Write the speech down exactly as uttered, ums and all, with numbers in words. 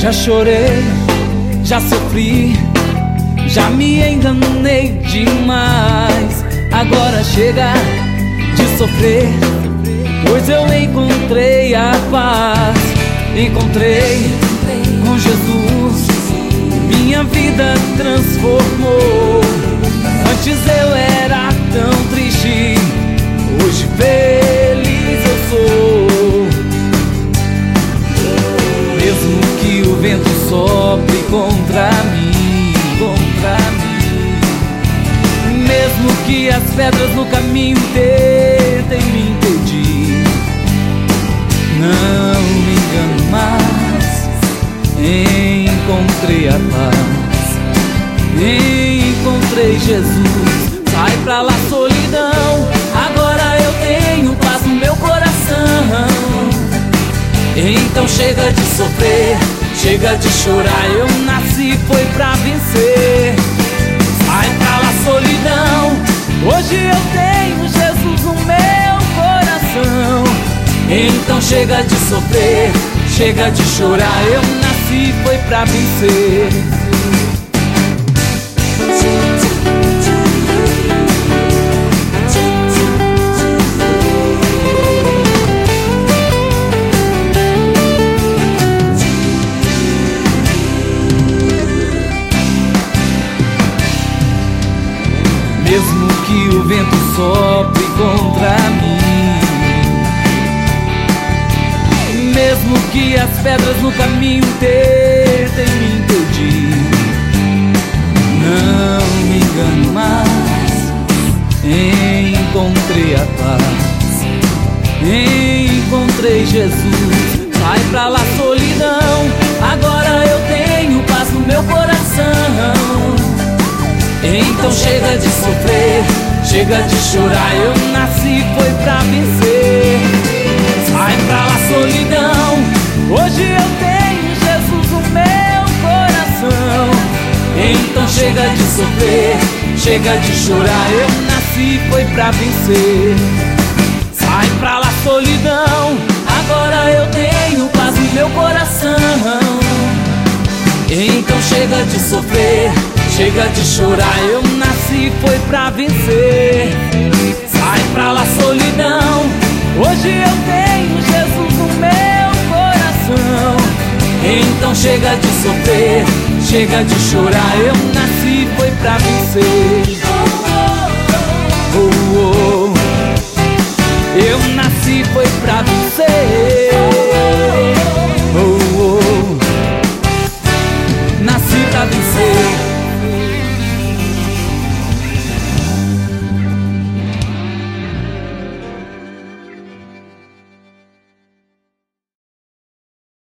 Já chorei, já sofri, já me enganei demais. Agora chega de sofrer, pois eu encontrei a paz. Encontrei com Jesus, minha vida transformou. Antes eu era tão triste, hoje feliz eu sou. Mesmo que o vento sopre contra mim, contra mim, mesmo que as pedras no caminho tentem me impedir, não me engano mais, encontrei a paz, encontrei Jesus. Sai pra lá solidão, agora eu tenho paz no meu coração. Então chega de sofrer, chega de chorar, eu nasci foi pra vencer. Sai pra lá solidão, hoje eu tenho Jesus no meu coração. Então chega de sofrer, chega de chorar, eu nasci foi pra vencer. Mesmo que o vento sopre contra mim, mesmo que as pedras no caminho tentem me impedir, não me engano mais, encontrei a paz, encontrei Jesus. Sai pra lá solidão, agora eu tenho paz no meu coração. Então chega de sofrer, chega de chorar, eu nasci foi pra vencer. Sai pra lá solidão, hoje eu tenho Jesus no meu coração. Então chega de sofrer, chega de chorar, eu nasci foi pra vencer. Sai pra lá solidão, agora eu tenho paz no meu coração. Então chega de sofrer, chega de chorar, eu nasci foi pra vencer. Sai pra lá solidão, hoje eu tenho Jesus no meu coração. Então chega de sofrer, chega de chorar, eu nasci foi pra vencer.